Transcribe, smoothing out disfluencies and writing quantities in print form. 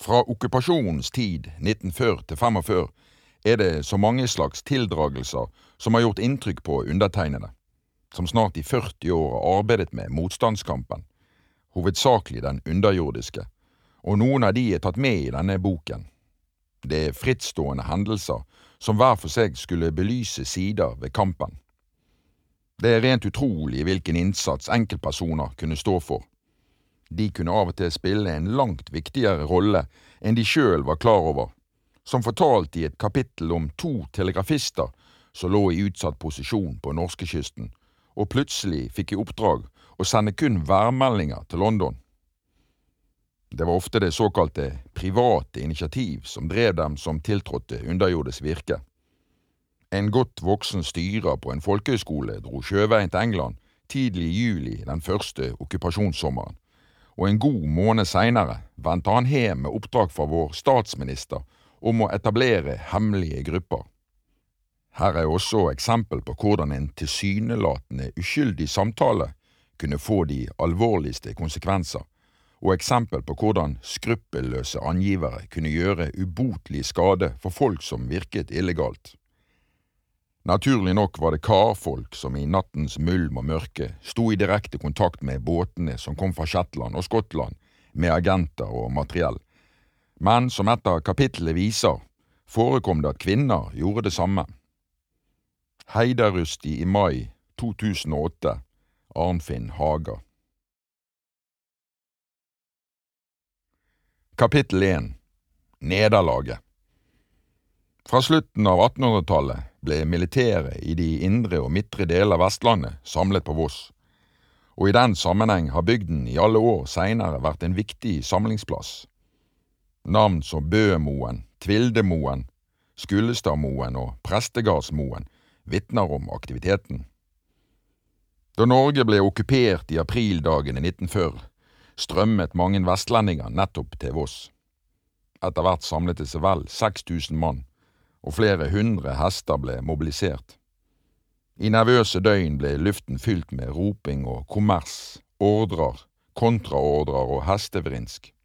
Fra okkupasjonens tid, 1940 til 45, er det så mange slags tildragelser som har gjort inntrykk på undertegnede, som snart i 40 år har arbeidet med motstandskampen, hovedsakelig den underjordiske, og noen av de er tatt med i denne boken. Det er frittstående hendelser som hver for seg skulle belyse sider ved kampen. Det er rent utrolig hvilken innsats enkeltpersoner kunne stå for. De kunne av og til spille en langt viktigere rolle enn de selv var klar over, som fortalt i et kapittel om 2 telegrafister som lå i utsatt posisjon på norskekysten, og plutselig fikk i oppdrag å sende kun værmeldinger til London. Det var ofte det såkalte private initiativ som drev dem som tiltrådte underjordisk virke. En godt voksen styrer på en folkehøyskole dro sjøveien til England tidlig i juli den første okkupasjonssommeren, og en god måned senere vendte han hjem med oppdrag fra vår statsminister om å etablere hemmelige grupper. Her er også eksempel på hvordan en tilsynelatende uskyldig samtale kunne få de alvorligste konsekvenser, og eksempel på hvordan skruppelløse angivere kunne gjøre ubotelig skade for folk som virket illegalt. Naturlig nok var det karfolk som i nattens mulm og mørke sto i direkte kontakt med båtene som kom fra Shetland og Skottland med agenter og materiell. Men som et av kapitlet viser, forekom det at kvinner gjorde det samme. Heiderusti i mai 2008, Arnfinn Haga. Kapittel 1. Nederlaget. Fra slutten av 1800-tallet ble militæret i de indre og midtre deler av Vestlandet samlet på Voss, og i den sammenheng har bygden i alle år senere vært en viktig samlingsplass. Navn som Bømoen, Tvildemoen, Skullestadmoen og Prestegardsmoen vitner om aktiviteten. Da Norge ble okkupert i aprildagene 1940, strømmet mange vestlendinger nettopp til Voss. Etter hvert samlet det seg vel 6000 mann, og flere hundre hester ble mobilisert. I nervøse døgn ble luften fylt med roping og kommers, ordrer, kontraordrer og hestevrinsk.